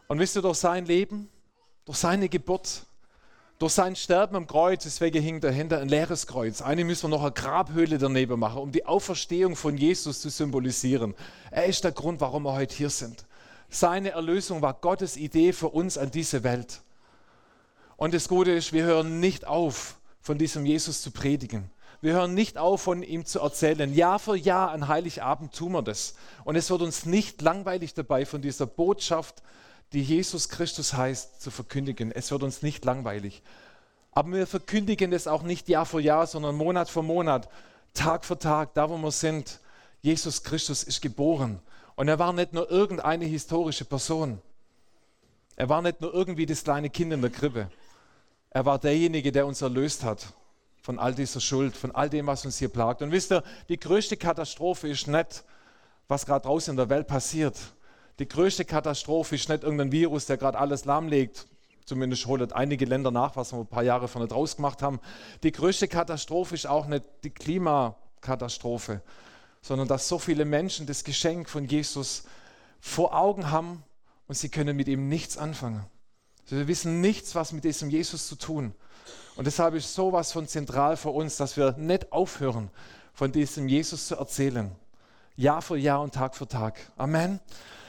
Und wisst ihr, durch sein Leben, durch seine Geburt, durch sein Sterben am Kreuz, deswegen hing dahinter ein leeres Kreuz. Eine müssen wir noch eine Grabhöhle daneben machen, um die Auferstehung von Jesus zu symbolisieren. Er ist der Grund, warum wir heute hier sind. Seine Erlösung war Gottes Idee für uns an diese Welt. Und das Gute ist, wir hören nicht auf, von diesem Jesus zu predigen. Wir hören nicht auf, von ihm zu erzählen. Jahr für Jahr an Heiligabend tun wir das. Und es wird uns nicht langweilig dabei, von dieser Botschaft, die Jesus Christus heißt, zu verkündigen. Es wird uns nicht langweilig. Aber wir verkündigen es auch nicht Jahr für Jahr, sondern Monat für Monat, Tag für Tag, da wo wir sind. Jesus Christus ist geboren. Und er war nicht nur irgendeine historische Person. Er war nicht nur irgendwie das kleine Kind in der Krippe. Er war derjenige, der uns erlöst hat von all dieser Schuld, von all dem, was uns hier plagt. Und wisst ihr, die größte Katastrophe ist nicht, was gerade draußen in der Welt passiert. Die größte Katastrophe ist nicht irgendein Virus, der gerade alles lahmlegt. Zumindest holt einige Länder nach, was wir ein paar Jahre vorne draus gemacht haben. Die größte Katastrophe ist auch nicht die Klimakatastrophe, sondern dass so viele Menschen das Geschenk von Jesus vor Augen haben und sie können mit ihm nichts anfangen. Wir wissen nichts, was mit diesem Jesus zu tun. Und deshalb ist sowas von zentral für uns, dass wir nicht aufhören, von diesem Jesus zu erzählen. Jahr für Jahr und Tag für Tag. Amen.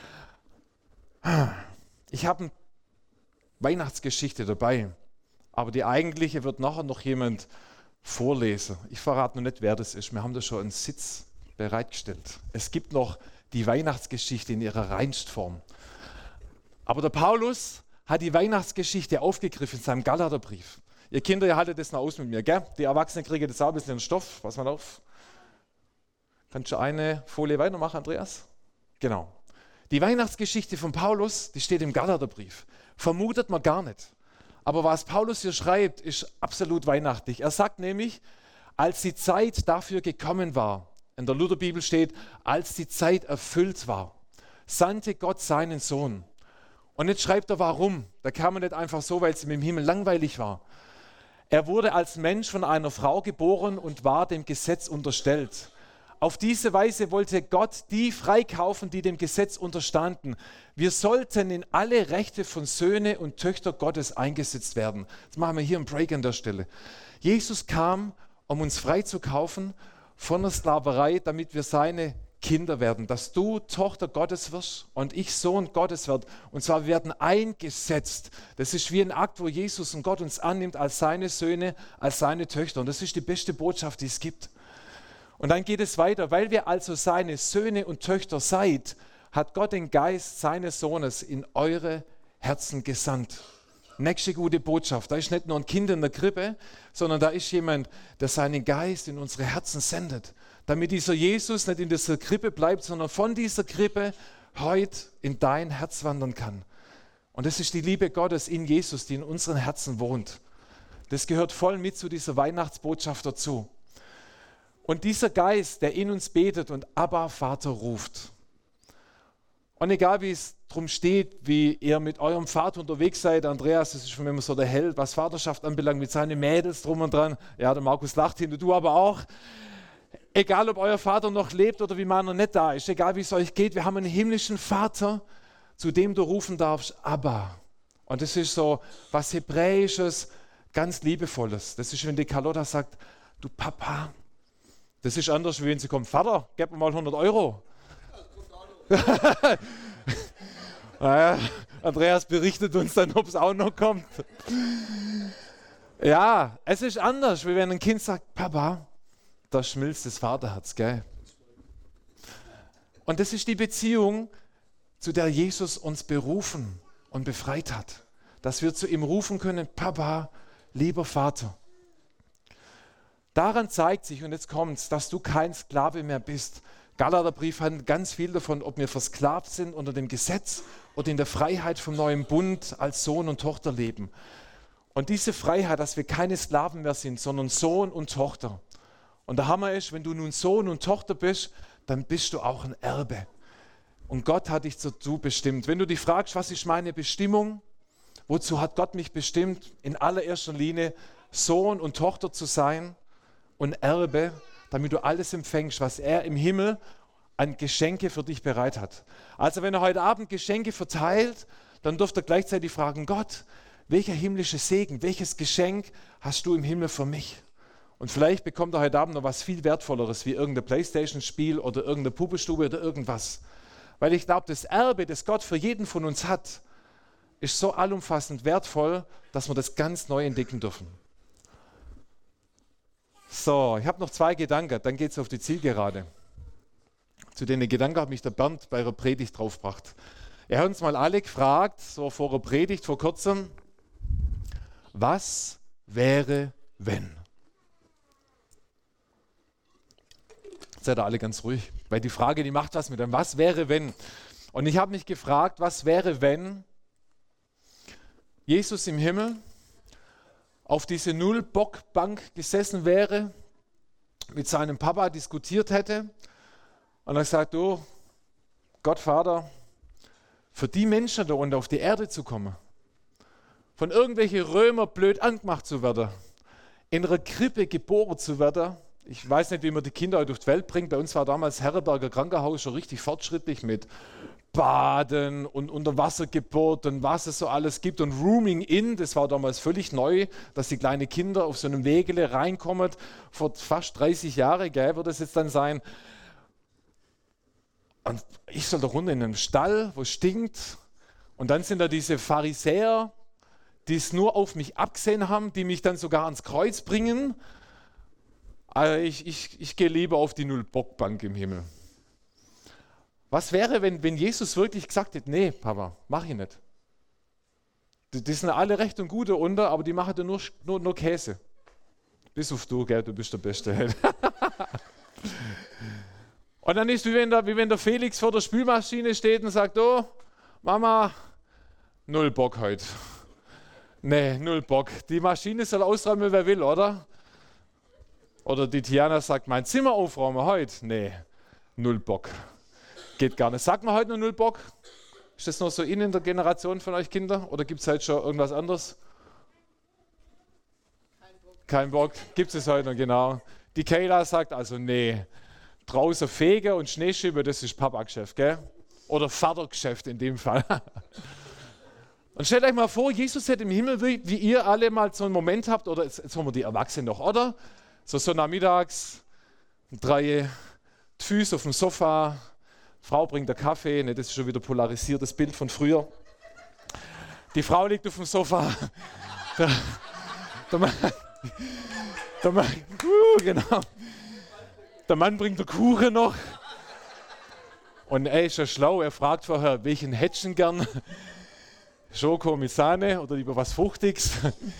Ich habe eine Weihnachtsgeschichte dabei, aber die eigentliche wird nachher noch jemand vorlesen. Ich verrate noch nicht, wer das ist. Wir haben da schon einen Sitz bereitgestellt. Es gibt noch die Weihnachtsgeschichte in ihrer Reinstform. Aber der Paulus hat die Weihnachtsgeschichte aufgegriffen in seinem Galaterbrief. Ihr Kinder, ihr haltet das noch aus mit mir, gell? Die Erwachsenen kriegen das auch ein bisschen in Stoff. Pass mal auf. Kannst du eine Folie weitermachen, Andreas? Genau. Die Weihnachtsgeschichte von Paulus, die steht im Galaterbrief. Vermutet man gar nicht. Aber was Paulus hier schreibt, ist absolut weihnachtlich. Er sagt nämlich, als die Zeit dafür gekommen war, in der Lutherbibel steht, als die Zeit erfüllt war, sandte Gott seinen Sohn. Und jetzt schreibt er, warum. Da kam er nicht einfach so, weil es ihm im Himmel langweilig war. Er wurde als Mensch von einer Frau geboren und war dem Gesetz unterstellt. Auf diese Weise wollte Gott die freikaufen, die dem Gesetz unterstanden. Wir sollten in alle Rechte von Söhne und Töchter Gottes eingesetzt werden. Das machen wir hier im Break an der Stelle. Jesus kam, um uns freizukaufen von der Sklaverei, damit wir seine Kinder werden. Dass du Tochter Gottes wirst und ich Sohn Gottes werde. Und zwar wir werden eingesetzt. Das ist wie ein Akt, wo Jesus und Gott uns annimmt als seine Söhne, als seine Töchter. Und das ist die beste Botschaft, die es gibt. Und dann geht es weiter. Weil wir also seine Söhne und Töchter seid, hat Gott den Geist seines Sohnes in eure Herzen gesandt. Nächste gute Botschaft. Da ist nicht nur ein Kind in der Krippe, sondern da ist jemand, der seinen Geist in unsere Herzen sendet. Damit dieser Jesus nicht in dieser Krippe bleibt, sondern von dieser Krippe heute in dein Herz wandern kann. Und das ist die Liebe Gottes in Jesus, die in unseren Herzen wohnt. Das gehört voll mit zu dieser Weihnachtsbotschaft dazu. Und dieser Geist, der in uns betet und Abba, Vater ruft. Und egal wie es drum steht, wie ihr mit eurem Vater unterwegs seid, Andreas, das ist schon immer so der Held, was Vaterschaft anbelangt, mit seinen Mädels drum und dran. Ja, der Markus lacht hin, du aber auch. Egal, ob euer Vater noch lebt oder wie meiner nicht da ist, egal wie es euch geht, wir haben einen himmlischen Vater, zu dem du rufen darfst, Abba. Und das ist so was Hebräisches, ganz Liebevolles. Das ist, wenn die Carlotta sagt, du Papa. Das ist anders, wie wenn sie kommt, Vater, gib mir mal 100 Euro. Naja, Andreas berichtet uns dann, ob es auch noch kommt. Ja, es ist anders, wie wenn ein Kind sagt, Papa, da schmilzt das Vaterherz, gell? Und das ist die Beziehung, zu der Jesus uns berufen und befreit hat. Dass wir zu ihm rufen können, Papa, lieber Vater. Daran zeigt sich, und jetzt kommt's, dass du kein Sklave mehr bist. Galaterbrief hat ganz viel davon, ob wir versklavt sind unter dem Gesetz oder in der Freiheit vom neuen Bund als Sohn und Tochter leben. Und diese Freiheit, dass wir keine Sklaven mehr sind, sondern Sohn und Tochter. Und der Hammer ist, wenn du nun Sohn und Tochter bist, dann bist du auch ein Erbe. Und Gott hat dich dazu bestimmt. Wenn du dich fragst, was ist meine Bestimmung? Wozu hat Gott mich bestimmt? In allererster Linie Sohn und Tochter zu sein und Erbe, damit du alles empfängst, was er im Himmel an Geschenke für dich bereit hat. Also wenn er heute Abend Geschenke verteilt, dann dürft ihr gleichzeitig fragen, Gott, welcher himmlische Segen, welches Geschenk hast du im Himmel für mich? Und vielleicht bekommt ihr heute Abend noch was viel Wertvolleres, wie irgendein Playstation-Spiel oder irgendeine Puppenstube oder irgendwas. Weil ich glaube, das Erbe, das Gott für jeden von uns hat, ist so allumfassend wertvoll, dass wir das ganz neu entdecken dürfen. So, ich habe noch 2 Gedanken, dann geht es auf die Zielgerade. Zu den Gedanken hat mich der Bernd bei ihrer Predigt draufgebracht. Er hat uns mal alle gefragt, so vor der Predigt vor kurzem, was wäre, wenn? Seid ihr alle ganz ruhig, weil die Frage, die macht was mit einem, was wäre, wenn? Und ich habe mich gefragt, was wäre, wenn Jesus im Himmel auf diese Null-Bock-Bank gesessen wäre, mit seinem Papa diskutiert hätte und er sagt, oh, Gott Vater, für die Menschen da unten auf die Erde zu kommen, von irgendwelchen Römer blöd angemacht zu werden, in einer Krippe geboren zu werden, ich weiß nicht, wie man die Kinder heute auf die Welt bringt, bei uns war damals Herrenberger Krankenhaus schon richtig fortschrittlich mit Baden und Unterwassergeburt und was es so alles gibt und Rooming in, das war damals völlig neu, dass die kleinen Kinder auf so einem Wegele reinkommen, vor fast 30 Jahren, gell, wird das jetzt dann sein. Und ich soll da runter in einen Stall, wo es stinkt und dann sind da diese Pharisäer, die es nur auf mich abgesehen haben, die mich dann sogar ans Kreuz bringen. Also ich gehe lieber auf die Null-Bock-Bank im Himmel. Was wäre, wenn Jesus wirklich gesagt hätte, nee, Papa, mach ich nicht. Die sind alle recht und gut unter, aber die machen da nur Käse. Bis auf du, gell, du bist der Beste. Und dann ist wie wenn der Felix vor der Spülmaschine steht und sagt, oh, Mama, null Bock heute. Nee, null Bock. Die Maschine soll ausräumen, wer will, oder? Oder die Tiana sagt, mein Zimmer aufräumen heute. Nee, null Bock. Geht gar nicht. Sagt man heute noch null Bock? Ist das noch so in der Generation von euch Kinder? Oder gibt es heute schon irgendwas anderes? Kein Bock. Gibt es heute noch, genau. Die Kayla sagt also, nee, draußen fegen und Schneeschiebe, das ist Papa-Geschäft, gell? Oder Vatergeschäft in dem Fall. Und stellt euch mal vor, Jesus hätte im Himmel, wie ihr alle mal so einen Moment habt, oder jetzt haben wir die Erwachsenen noch, oder? So nachmittags, 3 die Füße auf dem Sofa, Frau bringt der Kaffee, ne, das ist schon wieder polarisiertes Bild von früher. Die Frau liegt auf dem Sofa, genau. Der Mann bringt der Kuchen noch. Und er ist ja schlau, er fragt vorher, welchen hättest du gern? Schoko mit Sahne oder lieber was Fruchtiges?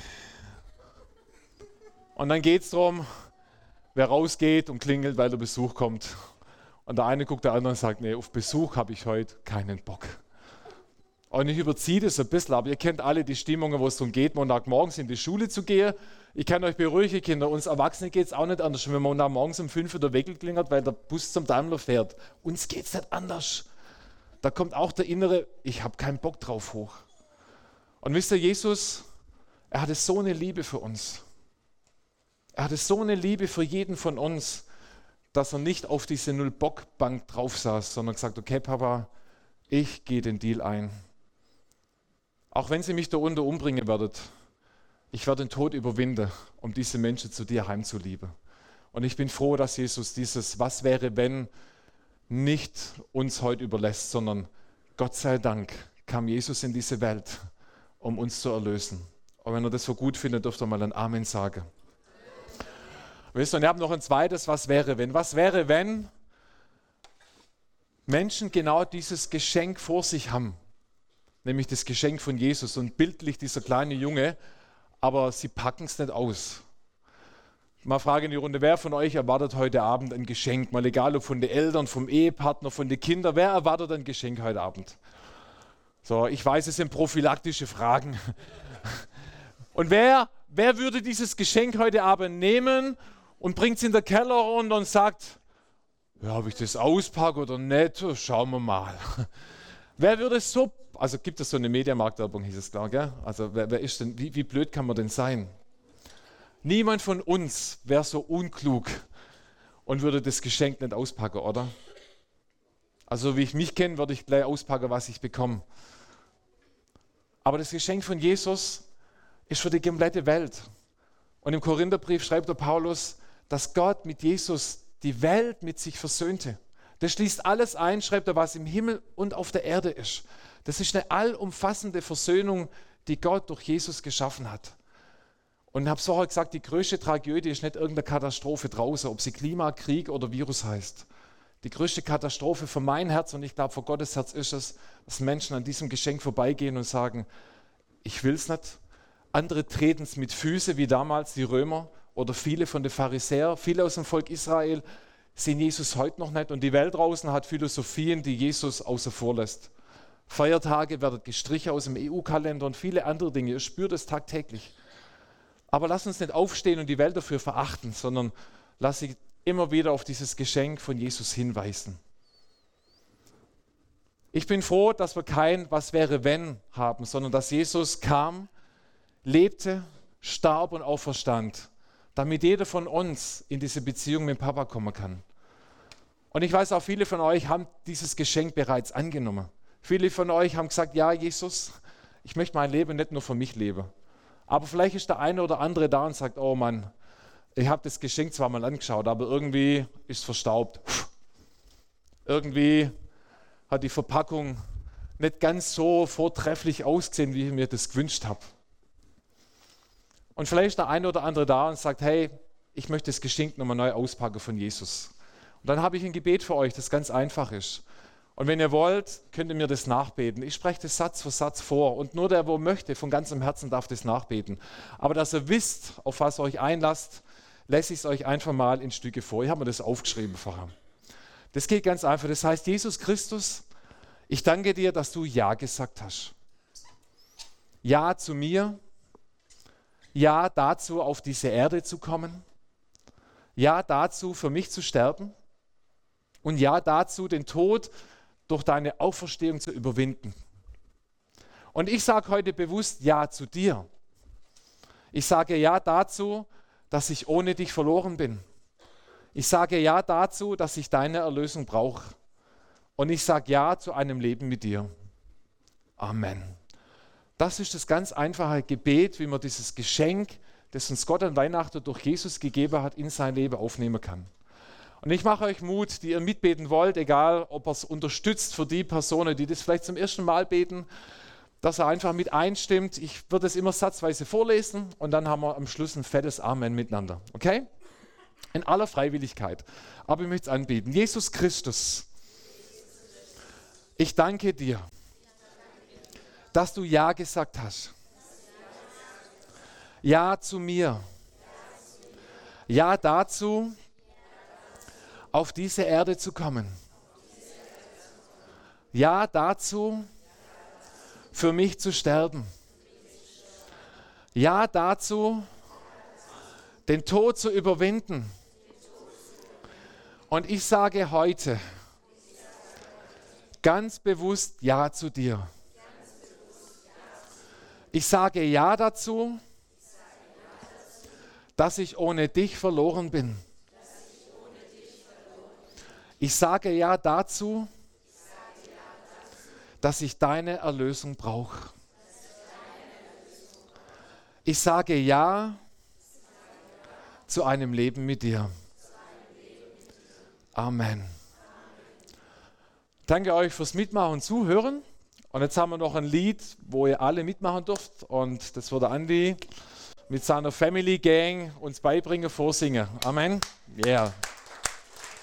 Und dann geht es darum, wer rausgeht und klingelt, weil der Besuch kommt. Und der eine guckt der andere und sagt, nee, auf Besuch habe ich heute keinen Bock. Und ich überziehe das ein bisschen, aber ihr kennt alle die Stimmungen, wo es darum geht, Montagmorgens in die Schule zu gehen. Ich kann euch beruhigen, Kinder, uns Erwachsenen geht es auch nicht anders, wenn Montagmorgens um 5 Uhr der Wecker klingelt, weil der Bus zum Daimler fährt. Uns geht es nicht anders. Da kommt auch der innere, ich habe keinen Bock drauf hoch. Und wisst ihr, Jesus, er hatte so eine Liebe für uns. Er hatte so eine Liebe für jeden von uns, dass er nicht auf diese Null-Bock-Bank drauf saß, sondern gesagt, okay Papa, ich gehe den Deal ein. Auch wenn sie mich da unten umbringen werdet, ich werde den Tod überwinden, um diese Menschen zu dir heimzulieben. Und ich bin froh, dass Jesus dieses Was wäre, wenn nicht uns heute überlässt, sondern Gott sei Dank kam Jesus in diese Welt, um uns zu erlösen. Und wenn ihr das so gut findet, dürft ihr mal ein Amen sagen. Wisst ihr, und ich habe noch ein zweites, was wäre, wenn? Was wäre, wenn Menschen genau dieses Geschenk vor sich haben? Nämlich das Geschenk von Jesus und bildlich dieser kleine Junge, aber sie packen es nicht aus. Mal Frage in die Runde, wer von euch erwartet heute Abend ein Geschenk? Mal egal, ob von den Eltern, vom Ehepartner, von den Kindern, wer erwartet ein Geschenk heute Abend? So, ich weiß, es sind prophylaktische Fragen. Und wer würde dieses Geschenk heute Abend nehmen und bringt es in den Keller runter und sagt, ja, ob ich das auspacke oder nicht, schauen wir mal. Wer würde es so, also gibt es so eine Mediamarktwerbung, hieß es klar, gell? Also wer ist denn, wie blöd kann man denn sein? Niemand von uns wäre so unklug und würde das Geschenk nicht auspacken, oder? Also wie ich mich kenne, würde ich gleich auspacken, was ich bekomme. Aber das Geschenk von Jesus ist für die komplette Welt. Und im Korintherbrief schreibt der Paulus, dass Gott mit Jesus die Welt mit sich versöhnte. Das schließt alles ein, schreibt er, was im Himmel und auf der Erde ist. Das ist eine allumfassende Versöhnung, die Gott durch Jesus geschaffen hat. Und ich habe es vorher gesagt, die größte Tragödie ist nicht irgendeine Katastrophe draußen, ob sie Klima, Krieg oder Virus heißt. Die größte Katastrophe für mein Herz und ich glaube für Gottes Herz ist es, dass Menschen an diesem Geschenk vorbeigehen und sagen, ich will es nicht. Andere treten es mit Füßen, wie damals die Römer oder viele von den Pharisäern, viele aus dem Volk Israel sehen Jesus heute noch nicht. Und die Welt draußen hat Philosophien, die Jesus außer vor lässt. Feiertage werden gestrichen aus dem EU-Kalender und viele andere Dinge. Ihr spürt es tagtäglich. Aber lass uns nicht aufstehen und die Welt dafür verachten, sondern lass sie immer wieder auf dieses Geschenk von Jesus hinweisen. Ich bin froh, dass wir kein Was wäre wenn haben, sondern dass Jesus kam, lebte, starb und auferstand, damit jeder von uns in diese Beziehung mit Papa kommen kann. Und ich weiß auch, viele von euch haben dieses Geschenk bereits angenommen. Viele von euch haben gesagt, ja Jesus, ich möchte mein Leben nicht nur für mich leben. Aber vielleicht ist der eine oder andere da und sagt, oh Mann, ich habe das Geschenk zwar mal angeschaut, aber irgendwie ist es verstaubt. Irgendwie hat die Verpackung nicht ganz so vortrefflich ausgesehen, wie ich mir das gewünscht habe. Und vielleicht ist der eine oder andere da und sagt, hey, ich möchte das Geschenk nochmal neu auspacken von Jesus. Und dann habe ich ein Gebet für euch, das ganz einfach ist. Und wenn ihr wollt, könnt ihr mir das nachbeten. Ich spreche das Satz für Satz vor. Und nur der, wo möchte, von ganzem Herzen darf das nachbeten. Aber dass ihr wisst, auf was ihr euch einlasst, lasse ich es euch einfach mal in Stücke vor. Ich habe mir das aufgeschrieben vorher. Das geht ganz einfach. Das heißt, Jesus Christus, ich danke dir, dass du Ja gesagt hast. Ja zu mir. Ja dazu, auf diese Erde zu kommen. Ja dazu, für mich zu sterben. Und ja dazu, den Tod durch deine Auferstehung zu überwinden. Und ich sage heute bewusst Ja zu dir. Ich sage Ja dazu, dass ich ohne dich verloren bin. Ich sage Ja dazu, dass ich deine Erlösung brauche. Und ich sage Ja zu einem Leben mit dir. Amen. Das ist das ganz einfache Gebet, wie man dieses Geschenk, das uns Gott an Weihnachten durch Jesus gegeben hat, in sein Leben aufnehmen kann. Und ich mache euch Mut, die ihr mitbeten wollt, egal ob ihr es unterstützt für die Personen, die das vielleicht zum ersten Mal beten, dass er einfach mit einstimmt. Ich würde es immer satzweise vorlesen und dann haben wir am Schluss ein fettes Amen miteinander. Okay? In aller Freiwilligkeit. Aber ich möchte es anbieten. Jesus Christus, ich danke dir, dass du Ja gesagt hast. Ja zu mir. Ja dazu, auf diese Erde zu kommen. Ja dazu, für mich zu sterben. Ja dazu, den Tod zu überwinden. Und ich sage heute ganz bewusst Ja zu dir. Ich sage Ja dazu, dass ich ohne dich verloren bin. Ich sage Ja dazu, dass ich deine Erlösung brauche. Ich sage Ja zu einem Leben mit dir. Amen. Danke euch fürs Mitmachen und Zuhören. Und jetzt haben wir noch ein Lied, wo ihr alle mitmachen dürft. Und das wird der Andi mit seiner Family Gang uns beibringen, vorsingen. Amen. Yeah.